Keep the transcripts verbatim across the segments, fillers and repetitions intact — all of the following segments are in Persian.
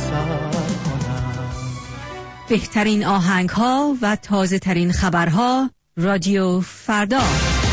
سر کنم. بهترین آهنگ ها و تازه ترین خبرها رادیو فردا.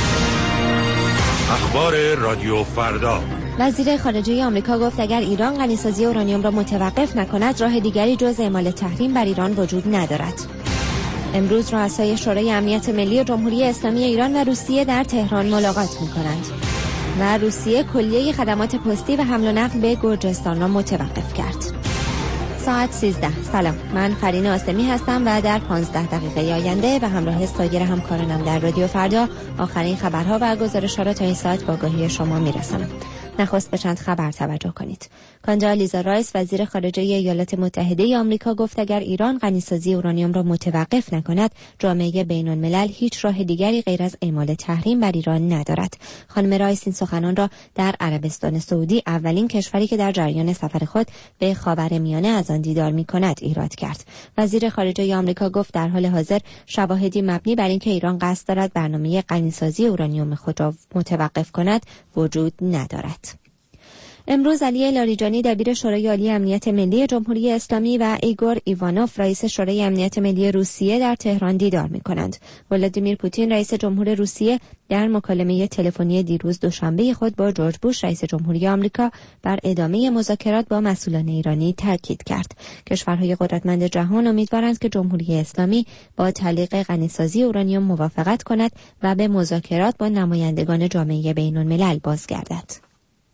اخبار رادیو فردا. وزیر خارجه آمریکا گفت اگر ایران غنیسازی اورانیوم را متوقف نکند راه دیگری جز اعمال تحریم بر ایران وجود ندارد. امروز رؤسای شورای امنیت ملی جمهوری اسلامی ایران و روسیه در تهران ملاقات می‌کنند و روسیه کلیه خدمات پستی و حمل و نقل به گرجستان را متوقف کرد. ساعت سیزده. سلام، من فرین آسمی هستم و در پانزده دقیقه آینده به همراه سایر همکارانم در رادیو فردا آخرین خبرها و گزارش‌ها را تا این ساعت با آگاهی شما میرسانم. نخست به چند خبر توجه کنید. کاندالیزا رایس وزیر خارجه ایالات متحده آمریکا گفت اگر ایران غنیسازی اورانیوم را متوقف نکند جامعه بین‌الملل هیچ راه دیگری غیر از اعمال تحریم بر ایران ندارد. خانم رایس این سخنان را در عربستان سعودی، اولین کشوری که در جریان سفر خود به خاورمیانه از آن دیدار می‌کند، ایراد کرد. وزیر خارجه آمریکا گفت در حال حاضر شواهدی مبنی بر اینکه ایران قصد دارد برنامه غنیسازی اورانیوم خود را متوقف کند وجود ندارد. امروز علی لاریجانی دبیر شورای عالی امنیت ملی جمهوری اسلامی و ایگور ایوانوف رئیس شورای امنیت ملی روسیه در تهران دیدار می‌کنند. ولادیمیر پوتین رئیس جمهور روسیه در مکالمه تلفنی دیروز دوشنبه خود با جورج بوش رئیس جمهوری آمریکا بر ادامه مذاکرات با مسئولان ایرانی تاکید کرد. کشورهای قدرتمند جهان امیدوارند که جمهوری اسلامی با تعلیق غنیسازی اورانیوم موافقت کند و به مذاکرات با نمایندگان جامعه بین‌الملل بازگردد.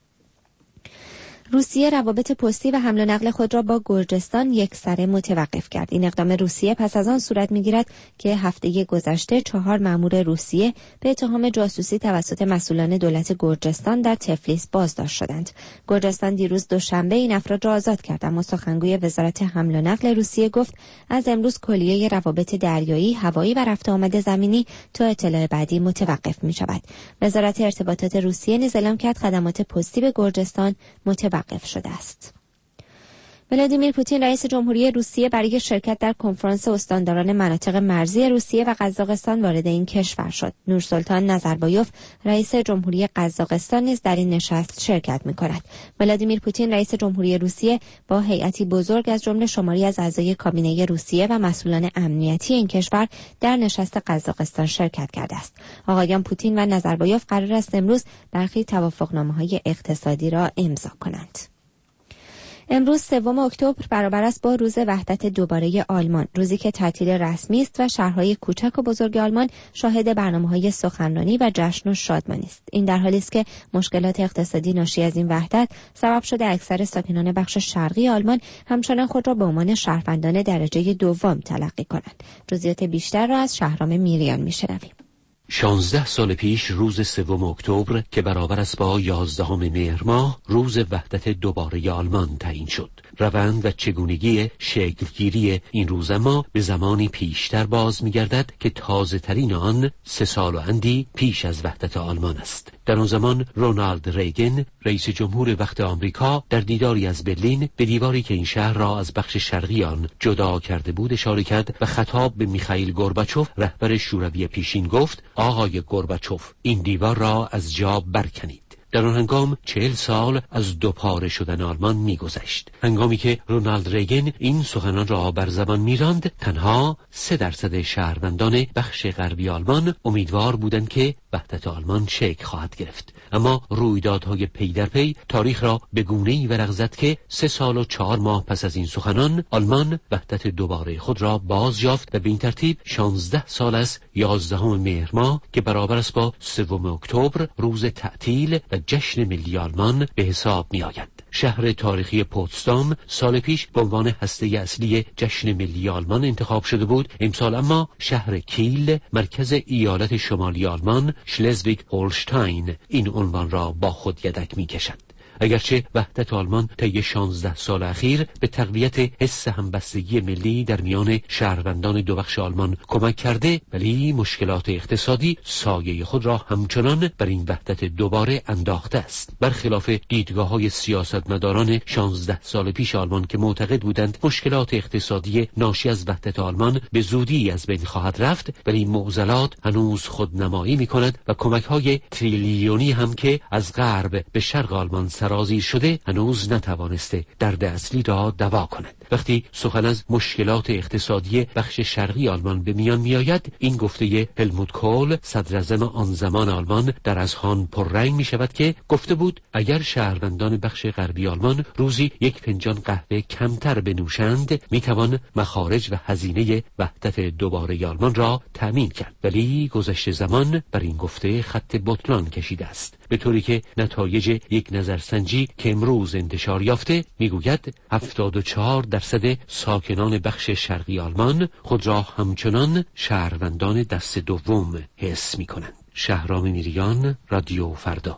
روسیه روابط پستی و حمل و نقل خود را با گرجستان یکسره متوقف کرد. این اقدام روسیه پس از آن صورت می‌گیرد که هفته گذشته چهار مأمور روسیه به اتهام جاسوسی توسط مسئولان دولت گرجستان در تفلیس بازداشت شدند. گرجستان دیروز دوشنبه این افراد را آزاد کرد، اما سخنگوی وزارت حمل و نقل روسیه گفت از امروز کلیه روابط دریایی، هوایی و رفت آمد زمینی تا اطلاع بعدی متوقف می‌شود. وزارت ارتباطات روسیه نیز اعلام کرد خدمات پستی به گرجستان متوقف وقف شده است. ولادیمیر پوتین رئیس جمهوری روسیه برای شرکت در کنفرانس استانداران مناطق مرزی روسیه و قزاقستان وارد این کشور شد. نورسلطان نظربایوف رئیس جمهوری قزاقستان نیز در این نشست شرکت می‌کند. ولادیمیر پوتین رئیس جمهوری روسیه با هیئتی بزرگ از جمله شماری از اعضای کابینه روسیه و مسئولان امنیتی این کشور در نشست قزاقستان شرکت کرده است. آقایان پوتین و نظربایوف قرار است امروز برخی توافقنامه‌های اقتصادی را امضا کنند. امروز سوم اکتبر برابر است با روز وحدت دوباره آلمان، روزی که تعطیل رسمی است و شهرهای کوچک و بزرگ آلمان شاهد برنامه‌های سخنرانی و جشن و شادمانی است. این در حالی است که مشکلات اقتصادی ناشی از این وحدت سبب شده اکثر ساکنان بخش شرقی آلمان همچنان خود را به عنوان شهروندان درجه دوم تلقی کنند. جزئیات بیشتر را از شهرام میریان میشنویم. شانزده سال پیش روز سوم اکتبر که برابر است با یازدهم مهر ماه روز وحدت دوباره آلمان تعیین شد. روند و چگونگی شکلگیری این روز اما به زمانی پیشتر باز می‌گردد که تازه ترین آن سه سال و اندی پیش از وحدت آلمان است. در آن زمان رونالد ریگن رئیس جمهور وقت آمریکا در دیداری از برلین به دیواری که این شهر را از بخش شرقی آن جدا کرده بود اشاره کرد و خطاب به میخائیل گورباچوف رهبر شوروی پیشین گفت: آقای گورباچوف، این دیوار را از جا برکنید. در آن هنگام چهل سال از دوپاره شدن آلمان می‌گذشت. هنگامی که رونالد ریگن این سخنان را بر زبان می‌راند، تنها سه درصد شهروندان بخش غربی آلمان امیدوار بودند که وحدت آلمان شکل خواهد گرفت. اما رویدادهای پی در پی تاریخ را به گونه‌ای ورق زد که سه سال و چهار ماه پس از این سخنان آلمان وحدت دوباره خود را باز یافت و به این ترتیب شانزده سال از یازدهم مهر ماه که برابر است با سوم اکتبر روز تعطیل و جشن ملی آلمان به حساب می آید. شهر تاریخی پوتسدام سال پیش به عنوان هسته اصلی جشن ملی آلمان انتخاب شده بود. امسال اما شهر کیل مرکز ایالت شمالی آلمان شلزویگ هولشتاین این عنوان را با خود یدک می کشد. اگرچه وحدت آلمان طی شانزده سال اخیر به تقویت حس همبستگی ملی در میان شهروندان دو بخش آلمان کمک کرده، ولی مشکلات اقتصادی سایه خود را همچنان بر این وحدت دوباره انداخته است. برخلاف دیدگاه‌های سیاستمداران شانزده سال پیش آلمان که معتقد بودند مشکلات اقتصادی ناشی از وحدت آلمان به زودی از بین خواهد رفت، ولی این معضلات هنوز خودنمایی می‌کند و کمک‌های تریلیونی هم که از غرب به شرق آلمان سرازیر شده هنوز نتوانسته درد اصلی را دوا کند. وقتی سخن از مشکلات اقتصادی بخش شرقی آلمان به میان میآید، این گفته هلموت کول صدراعظم آن زمان آلمان در اذهان پررنگ می شود که گفته بود اگر شهروندان بخش غربی آلمان روزی یک فنجان قهوه کمتر بنوشند می توان مخارج و هزینه وحدت دوباره آلمان را تأمین کرد. ولی گذشته زمان بر این گفته خط بطلان کشیده است، به طوری که نتایج یک نظرسنجی که امروز انتشار یافته میگوید هفتاد و چهار درصد ساکنان بخش شرقی آلمان خود را همچنان شهروندان دست دوم حس می‌کنند. شهرام میریان، رادیو فردا.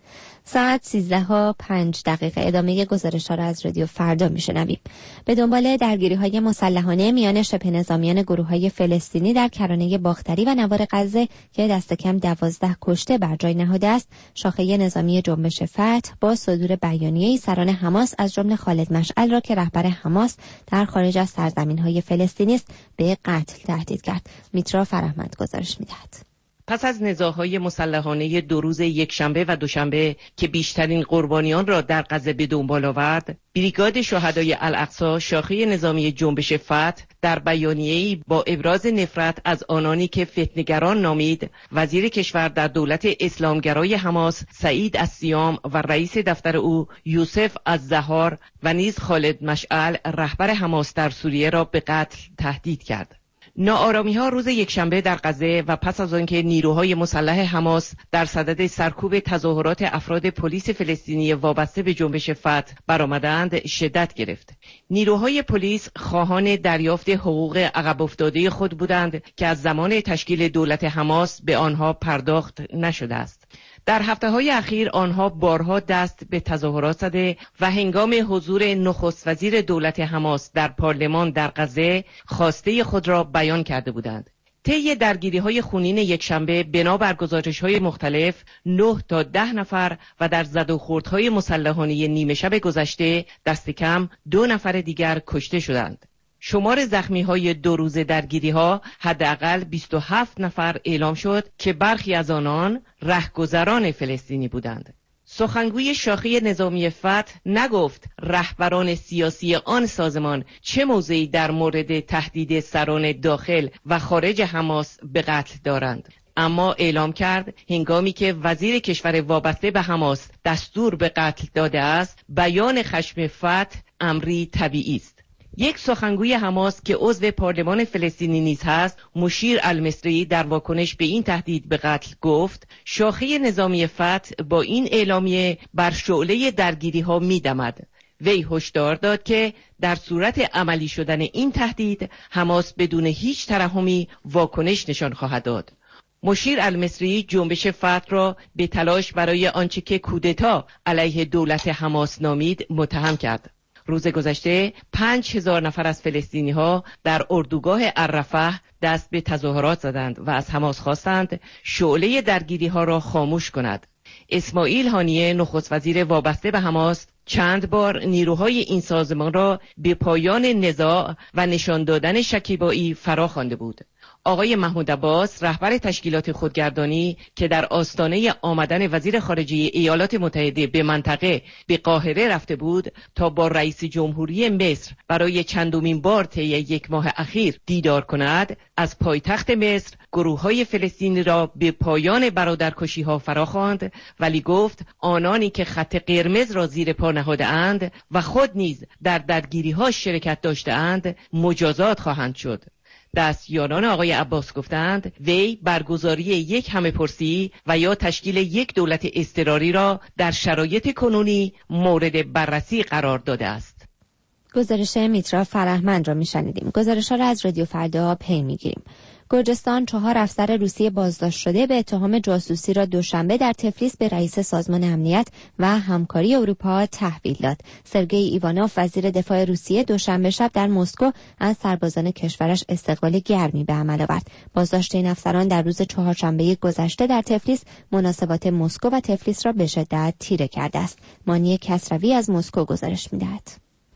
ساعت سیزده و پنج دقیقه. ادامه گزارش ها را از رادیو فردا میشنویم. به دنبال درگیری های مسلحانه میان شبه نظامیان گروه های فلسطینی در کرانه باختری و نوار غزه که دست کم دوازده کشته بر جای نهاده است، شاخه نظامی جنبش فتح با صدور بیانیه‌ای سران حماس از جمله خالد مشعل را که رهبر حماس در خارج از سرزمین های فلسطینی است به قتل تهدید کرد. میترا فرهمند گزارش میدهد. پس از نزاع‌های مسلحانه دو روز یکشنبه و دوشنبه که بیشترین قربانیان را در غزه به دنبال آورد، بریگاد شهدای الاقصی شاخه نظامی جنبش فتح در بیانیه‌ای با ابراز نفرت از آنانی که فتنه‌گران نامید، وزیر کشور در دولت اسلامگرای حماس سعید السیام و رئیس دفتر او یوسف الزهار و نیز خالد مشعل رهبر حماس در سوریه را به قتل تهدید کرد. ناآرامی ها روز یکشنبه در غزه و پس از آنکه نیروهای مسلح حماس در صدد سرکوب تظاهرات افراد پلیس فلسطینی وابسته به جنبش فتح برآمدند شدت گرفت. نیروهای پلیس خواهان دریافت حقوق عقب افتاده خود بودند که از زمان تشکیل دولت حماس به آنها پرداخت نشده است. در هفته‌های اخیر آنها بارها دست به تظاهرات زده و هنگام حضور نخست وزیر دولت حماس در پارلمان در غزه خواسته خود را بیان کرده بودند. طی درگیری‌های خونین یکشنبه بنابر گزارش‌های مختلف نه تا ده نفر و در زد و خوردهای مسلحانه نیمه شب گذشته دست کم دو نفر دیگر کشته شدند. شمار زخمی‌های دو روز درگیری‌ها حداقل بیست و هفت نفر اعلام شد که برخی از آنان رهگذران فلسطینی بودند. سخنگوی شاخه نظامی فتح نگفت رهبران سیاسی آن سازمان چه موضعی در مورد تهدید سران داخل و خارج حماس به قتل دارند، اما اعلام کرد هنگامی که وزیر کشور وابسته به حماس دستور به قتل داده است، بیان خشم فتح امری طبیعی است. یک سخنگوی حماس که عضو پارلمان فلسطینی نیز هست، مشیر المصری، در واکنش به این تهدید به قتل گفت شاخه نظامی فتح با این اعلامیه بر شعله درگیری ها می دمد. وی هشدار داد که در صورت عملی شدن این تهدید حماس بدون هیچ ترحمی واکنش نشان خواهد داد. مشیر المصری جنبش فتح را به تلاش برای آنچه که کودتا علیه دولت حماس نامید متهم کرد. روز گذشته پنج هزار نفر از فلسطینی ها در اردوگاه الرفح دست به تظاهرات زدند و از حماس خواستند شعله درگیری ها را خاموش کند. اسماعیل هانیه نخست وزیر وابسته به حماس چند بار نیروهای این سازمان را به پایان نزاع و نشان دادن شکیبایی فرا خوانده بود. آقای محمود عباس رهبر تشکیلات خودگردانی که در آستانه آمدن وزیر خارجه ایالات متحده به منطقه به قاهره رفته بود تا با رئیس جمهوری مصر برای چندمین بار طی یک ماه اخیر دیدار کند، از پایتخت مصر گروه‌های فلسطینی را به پایان برادرکشی‌ها فراخواند، ولی گفت آنانی که خط قرمز را زیر پا نهاده‌اند و خود نیز در درگیری‌ها شرکت داشته‌اند مجازات خواهند شد. دستیاران آقای عباس گفتند وی برگزاری یک همه‌پرسی و یا تشکیل یک دولت اضطراری را در شرایط کنونی مورد بررسی قرار داده است. گزارش میترا فرهمند را میشنیدیم. گزارش ها را از رادیو فردا پی میگیریم. گرجستان چهار افسر روسیه بازداشت شده به اتهام جاسوسی را دوشنبه در تفلیس به رئیس سازمان امنیت و همکاری اروپا تحویل داد. سرگئی ایوانوف وزیر دفاع روسیه دوشنبه شب در مسکو از سربازان کشورش استقبال گرمی به عمل آورد. بازداشت این افسران در روز چهارشنبه گذشته در تفلیس مناسبات مسکو و تفلیس را به شدت تیره کرده است. مانی کسروی از مسکو گزارش می‌دهد.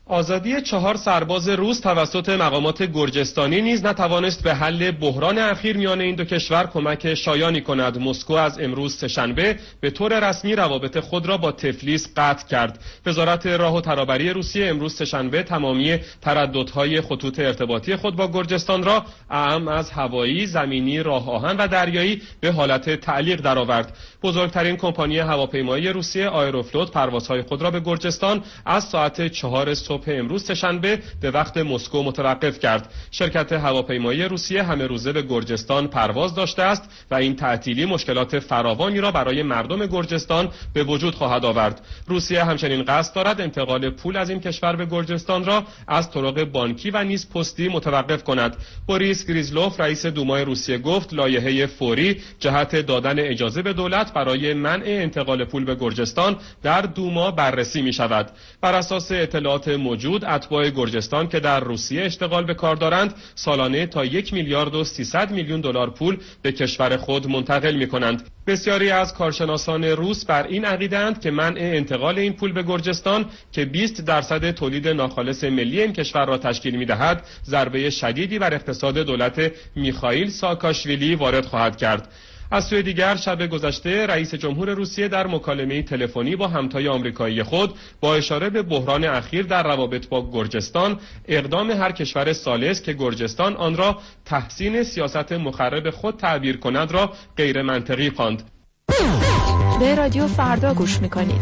آزادی چهار سرباز روس توسط مقامات گرجستانی نیز نتوانست به حل بحران اخیر میان این دو کشور کمک شایانی کند. مسکو از امروز سه‌شنبه به طور رسمی روابط خود را با تفلیس قطع کرد. وزارت راه و ترابری روسیه امروز سه‌شنبه تمامی ترددهای خطوط ارتباطی خود با گرجستان را اعم از هوایی، زمینی، راه آهن و دریایی به حالت تعلیق درآورد. بزرگترین کمپانی هواپیمایی روسیه آیروفلوت پروازهای خود را به گرجستان از ساعت چهار صبح امروز سه‌شنبه به وقت مسکو متوقف کرد. شرکت هواپیمایی روسیه همه روزه به گرجستان پرواز داشته است و این تعطیلی مشکلات فراوانی را برای مردم گرجستان به وجود خواهد آورد. روسیه همچنین قصد دارد انتقال پول از این کشور به گرجستان را از طرق بانکی و نیز پستی متوقف کند. بوریس گریزلوف رئیس دومای روسیه گفت لایحه فوری جهت دادن اجازه به دولت برای منع انتقال پول به گرجستان در دوما بررسی می شود. بر اساس اطلاعات موجود اتباع گرجستان که در روسیه اشتغال به کار دارند سالانه تا یک میلیارد و سیصد میلیون دلار پول به کشور خود منتقل می کنند. بسیاری از کارشناسان روس بر این عقیده‌اند که منع انتقال این پول به گرجستان که بیست درصد تولید ناخالص ملی این کشور را تشکیل می‌دهد ضربه شدیدی بر اقتصاد دولت میخائیل ساکاشویلی وارد خواهد کرد. از سوی دیگر شب گذشته رئیس جمهور روسیه در مکالمه تلفنی با همتای آمریکایی خود با اشاره به بحران اخیر در روابط با گرجستان اقدام هر کشور ثالث که گرجستان آن را تحسین سیاست مخرب خود تعبیر کند را غیر منطقی خواند. به رادیو فردا گوش میکنید.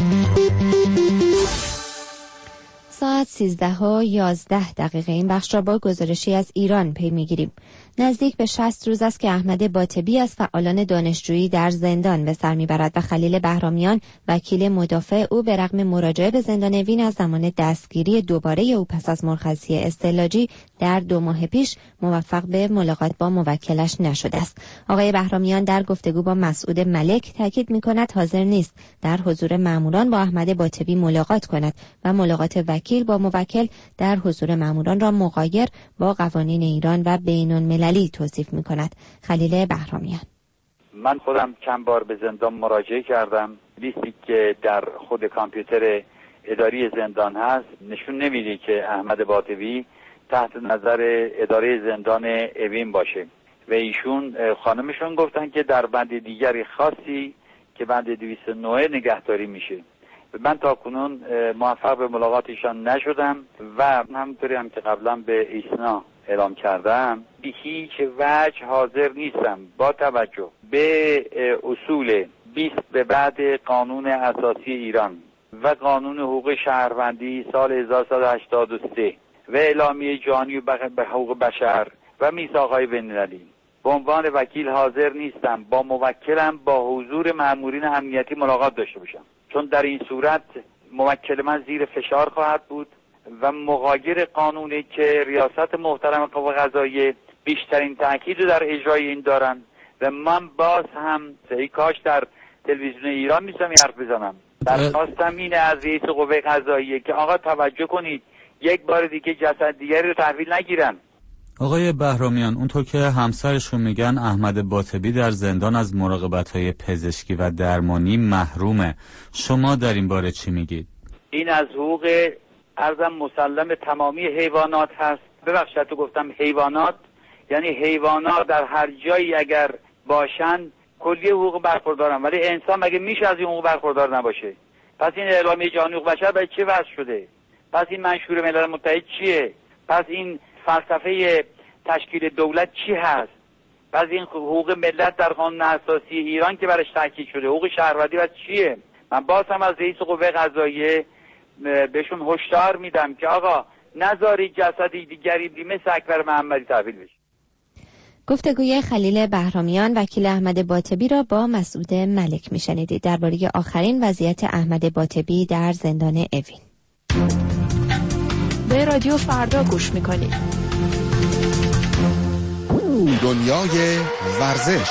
ساعت سیزده و یازده دقیقه این بخش را با گزارشی از ایران پی میگیریم. نزدیک به شصت روز است که احمد باطبی از فعالان دانشجویی در زندان به سر میبرد و خلیل بهرامیان وکیل مدافع او به رغم مراجعه به زندان وین از زمان دستگیری دوباره او پس از مرخصی استعلاجی در دو ماه پیش موفق به ملاقات با موکلش نشده است. آقای بهرامیان در گفتگو با مسعود ملک تاکید میکند حاضر نیست در حضور ماموران با احمد باطبی ملاقات کند و ملاقات وکیل با موکل در حضور ماموران را مغایر با قوانین ایران و بین‌المللی توصیف می‌کند. خلیل بهرامیان: من خودم چند بار به زندان مراجعه کردم. لیستی که در خود کامپیوتر اداری زندان هست نشون نمیده که احمد باطبی تحت نظر اداره زندان اوین باشه و ایشون خانمشون گفتن که در بند دیگری خاصی که بند دویست و نه نگهداری میشه. من تا کنون موفق به ملاقاتشان نشدم و همونطوری هم که قبلا به ایسنا اعلام کردم به هیچ وجه حاضر نیستم با توجه به اصول بیست به بعد قانون اساسی ایران و قانون حقوق شهروندی سال هزار و سیصد و هشتاد و سه و اعلامیه جهانی به حقوق بشر و میثاق‌های بین‌المللی به عنوان وکیل حاضر نیستم با موکلم با حضور مأمورین امنیتی ملاقات داشته باشم، چون در این صورت موکل من زیر فشار خواهد بود و مغایر قانونی که ریاست محترم قوه قضاییه بیشترین تاکید رو در اجرای این دارن و من باز هم ای کاش در تلویزیون ایران میتونم حرف بزنم. درخواستم اینه از رئیس قوه قضاییه که آقا توجه کنید یک بار دیگه جسد دیگری رو تحویل نگیرن. آقای بهرامیان، اونطور که همسرشون میگن احمد باطبی در زندان از مراقبت‌های پزشکی و درمانی محرومه. شما در این باره چی میگید؟ این از حقوق ارزم مسلم تمامی حیوانات هست. ببخشید تو گفتم حیوانات، یعنی حیوانات در هر جایی اگر باشن کلی حقوق برخوردارن، ولی انسان مگه میشه از این حقوق برخوردار نباشه؟ پس این اعلامیه جهانی حقوق بشر برای چه وضع شده؟ پس این منشور ملل متحد چیه؟ پس این فلسفه تشکیل دولت چی هست؟ پس این حقوق ملت در قانون اساسی ایران که برش تاکید شده حقوق شهروندی و چیه؟ من باز هم از رئیس قوه قضاییه بهشون هشدار میدم که آقا نذارید جسدی دیگری مثل اکبر محمدی تحویل بشه. گفتگوی خلیل بهرامیان وکیل احمد باطبی را با مسعود ملک میشنیدید درباره آخرین وضعیت احمد باطبی در زندان اوین. به رادیو فردا گوش میکنید. دنیای ورزش،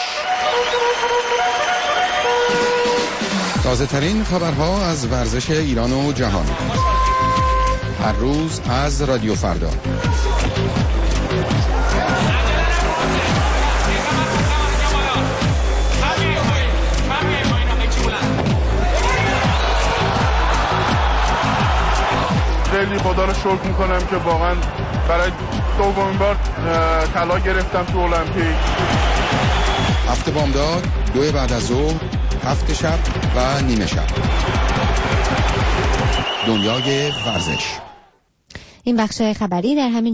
تازه ترین خبرها از ورزش ایران و جهان، هر روز از رادیو فردا. خیلی خیلی خدا رو شکر میکنم که واقعا برای دومین بار طلا گرفتم تو المپیک. هفت بامداد، دو بعد از ظهر، هفت شب و نیمه شب. دنیای ورزش. این بخش خبری در همین